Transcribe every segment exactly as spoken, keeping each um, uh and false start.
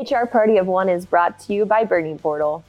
H R Party of One is brought to you by Bernie Portal.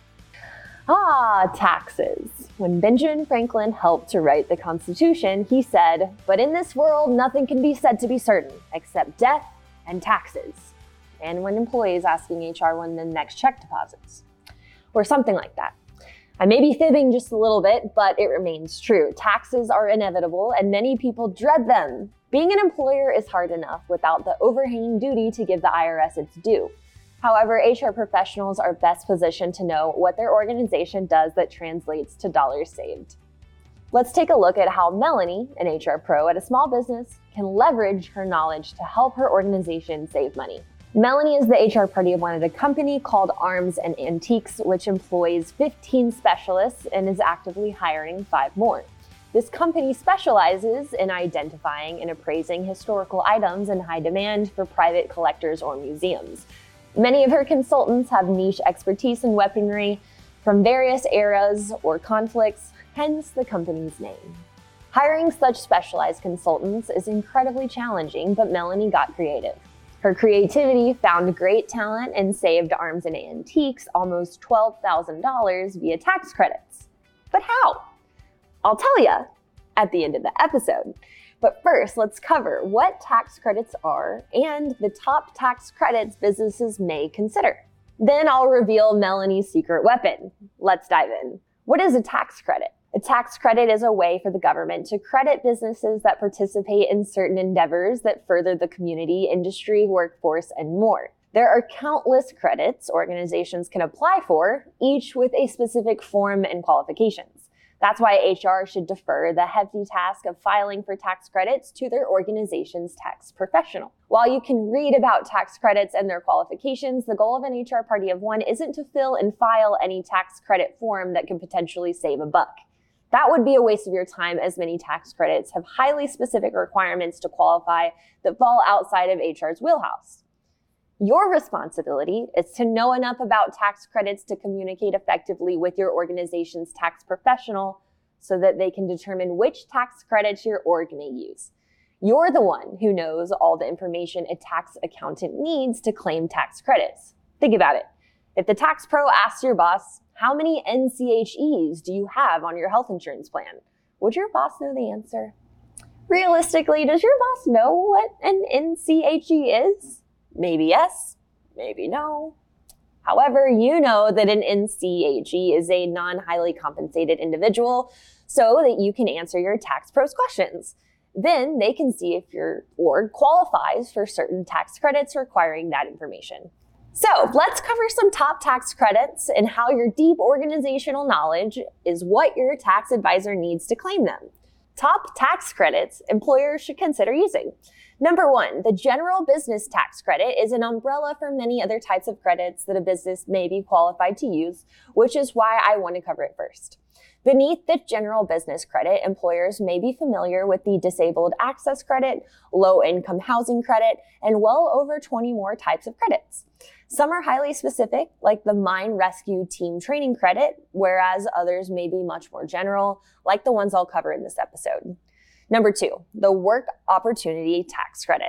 Ah, taxes. When Benjamin Franklin helped to write the Constitution, he said, "But in this world, nothing can be said to be certain except death and taxes." And when employees asking H R when the next check deposits, or something like that. I may be fibbing just a little bit, but it remains true. Taxes are inevitable and many people dread them. Being an employer is hard enough without the overhanging duty to give the I R S its due. However, H R professionals are best positioned to know what their organization does that translates to dollars saved. Let's take a look at how Melanie, an H R pro at a small business, can leverage her knowledge to help her organization save money. Melanie is the H R party of one at a company called Arms and Antiques, which employs fifteen specialists and is actively hiring five more. This company specializes in identifying and appraising historical items in high demand for private collectors or museums. Many of her consultants have niche expertise in weaponry from various eras or conflicts, hence the company's name. Hiring such specialized consultants is incredibly challenging, but Melanie got creative. Her creativity found great talent and saved Arms and Antiques almost twelve thousand dollars via tax credits. But how? I'll tell you at the end of the episode. But first, let's cover what tax credits are and the top tax credits businesses may consider. Then I'll reveal Melanie's secret weapon. Let's dive in. What is a tax credit? A tax credit is a way for the government to credit businesses that participate in certain endeavors that further the community, industry, workforce, and more. There are countless credits organizations can apply for, each with a specific form and qualifications. That's why H R should defer the hefty task of filing for tax credits to their organization's tax professional. While you can read about tax credits and their qualifications, the goal of an H R party of one isn't to fill and file any tax credit form that can potentially save a buck. That would be a waste of your time, as many tax credits have highly specific requirements to qualify that fall outside of H R's wheelhouse. Your responsibility is to know enough about tax credits to communicate effectively with your organization's tax professional so that they can determine which tax credits your org may use. You're the one who knows all the information a tax accountant needs to claim tax credits. Think about it. If the tax pro asks your boss, "How many N C H Es do you have on your health insurance plan?" would your boss know the answer? Realistically, does your boss know what an N C H E is? Maybe yes, maybe no. However, you know that an N C H E is a non-highly compensated individual so that you can answer your tax pro's questions. Then they can see if your org qualifies for certain tax credits requiring that information. So let's cover some top tax credits and how your deep organizational knowledge is what your tax advisor needs to claim them. Top tax credits employers should consider using. Number one, the general business tax credit is an umbrella for many other types of credits that a business may be qualified to use, which is why I want to cover it first. Beneath the general business credit, employers may be familiar with the disabled access credit, low-income housing credit, and well over twenty more types of credits. Some are highly specific, like the Mine Rescue Team Training Credit, whereas others may be much more general, like the ones I'll cover in this episode. Number two, the Work Opportunity Tax Credit,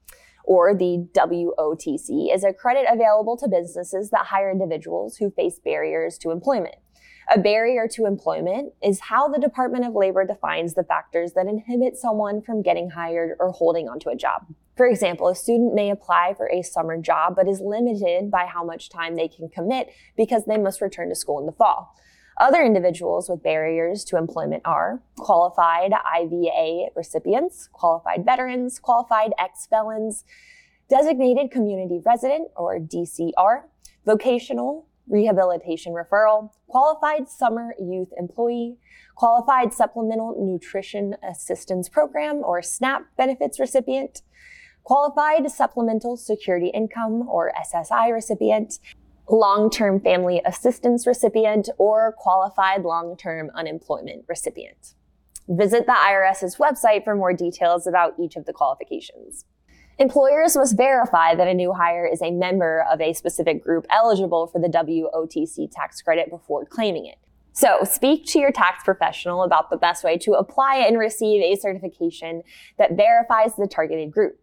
or the W O T C, is a credit available to businesses that hire individuals who face barriers to employment. A barrier to employment is how the Department of Labor defines the factors that inhibit someone from getting hired or holding onto a job. For example, a student may apply for a summer job but is limited by how much time they can commit because they must return to school in the fall. Other individuals with barriers to employment are qualified I V A recipients, qualified veterans, qualified ex-felons, designated community resident or D C R, vocational rehabilitation referral, qualified summer youth employee, qualified supplemental nutrition assistance program or SNAP benefits recipient, qualified supplemental security income or S S I recipient, long-term family assistance recipient, or qualified long-term unemployment recipient. Visit the IRS's website for more details about each of the qualifications. Employers must verify that a new hire is a member of a specific group eligible for the W O T C tax credit before claiming it. So speak to your tax professional about the best way to apply and receive a certification that verifies the targeted group.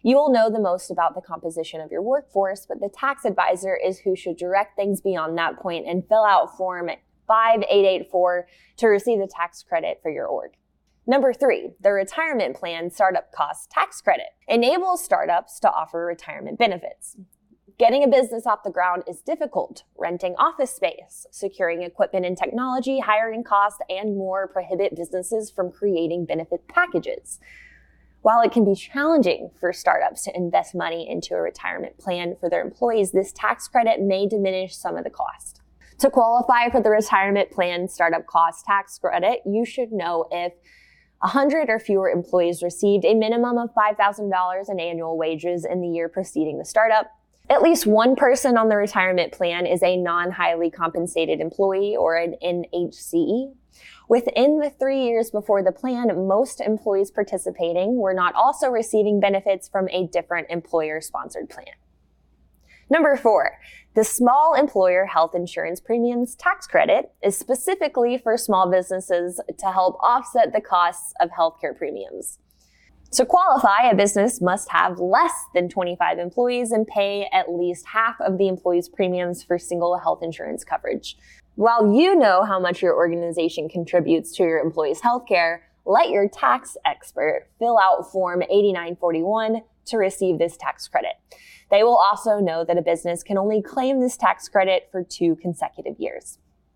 You will know the most about the composition of your workforce, but the tax advisor is who should direct things beyond that point and fill out Form five eight eight four to receive the tax credit for your org. Number three, the Retirement Plan Startup Cost Tax Credit enables startups to offer retirement benefits. Getting a business off the ground is difficult. Renting office space, securing equipment and technology, hiring costs, and more prohibit businesses from creating benefit packages. While it can be challenging for startups to invest money into a retirement plan for their employees, this tax credit may diminish some of the cost. To qualify for the Retirement Plan Startup Cost Tax Credit, you should know if one hundred or fewer employees received a minimum of five thousand dollars in annual wages in the year preceding the startup. At least one person on the retirement plan is a non-highly compensated employee or an N H C E. Within the three years before the plan, most employees participating were not also receiving benefits from a different employer-sponsored plan. Number four, the Small Employer Health Insurance Premiums Tax Credit is specifically for small businesses to help offset the costs of healthcare premiums. To qualify, a business must have less than twenty-five employees and pay at least half of the employee's premiums for single health insurance coverage. While you know how much your organization contributes to your employees' healthcare, let your tax expert fill out Form eighty-nine forty-one to receive this tax credit. They will also know that a business can only claim this tax credit for two consecutive years.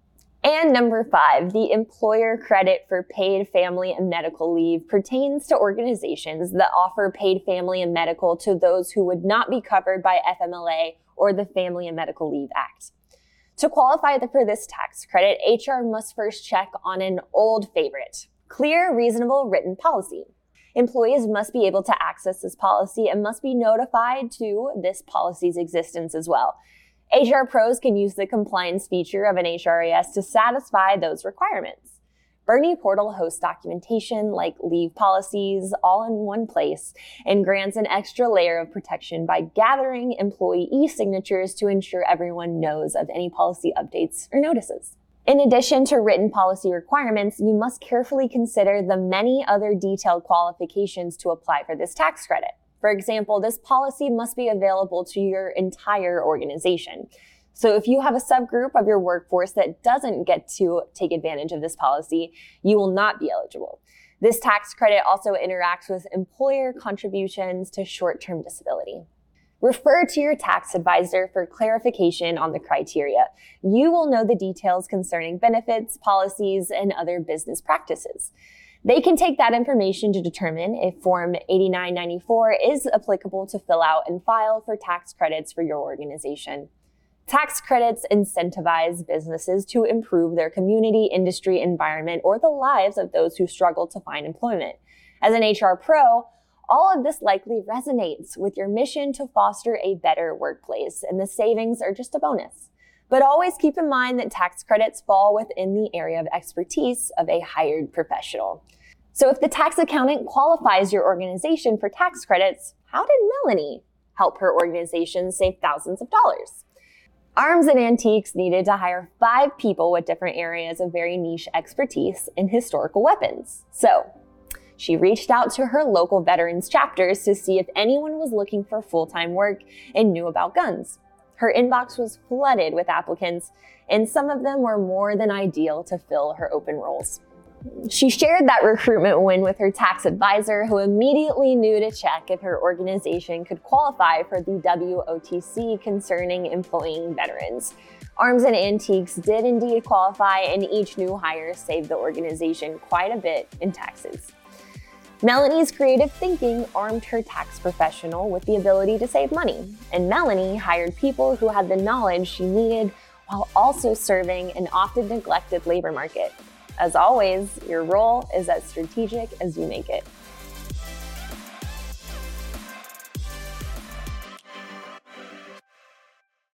And number five, the employer credit for paid family and medical leave pertains to organizations that offer paid family and medical to those who would not be covered by F M L A or the Family and Medical Leave Act. To qualify for this tax credit, H R must first check on an old favorite, clear, reasonable written policy. Employees must be able to access this policy and must be notified to this policy's existence as well. H R pros can use the compliance feature of an H R A S to satisfy those requirements. Bernie Portal hosts documentation like leave policies all in one place and grants an extra layer of protection by gathering employee e-signatures to ensure everyone knows of any policy updates or notices. In addition to written policy requirements, you must carefully consider the many other detailed qualifications to apply for this tax credit. For example, this policy must be available to your entire organization. So if you have a subgroup of your workforce that doesn't get to take advantage of this policy, you will not be eligible. This tax credit also interacts with employer contributions to short-term disability. Refer to your tax advisor for clarification on the criteria. You will know the details concerning benefits, policies, and other business practices. They can take that information to determine if Form eighty-nine ninety-four is applicable to fill out and file for tax credits for your organization. Tax credits incentivize businesses to improve their community, industry, environment, or the lives of those who struggle to find employment. As an H R pro, all of this likely resonates with your mission to foster a better workplace, and the savings are just a bonus. But always keep in mind that tax credits fall within the area of expertise of a hired professional. So if the tax accountant qualifies your organization for tax credits, how did Melanie help her organization save thousands of dollars? Arms and Antiques needed to hire five people with different areas of very niche expertise in historical weapons. So she reached out to her local veterans chapters to see if anyone was looking for full-time work and knew about guns. Her inbox was flooded with applicants, and some of them were more than ideal to fill her open roles. She shared that recruitment win with her tax advisor, who immediately knew to check if her organization could qualify for the W O T C concerning employing veterans. Arms and Antiques did indeed qualify, and each new hire saved the organization quite a bit in taxes. Melanie's creative thinking armed her tax professional with the ability to save money, and Melanie hired people who had the knowledge she needed while also serving an often neglected labor market. As always, your role is as strategic as you make it.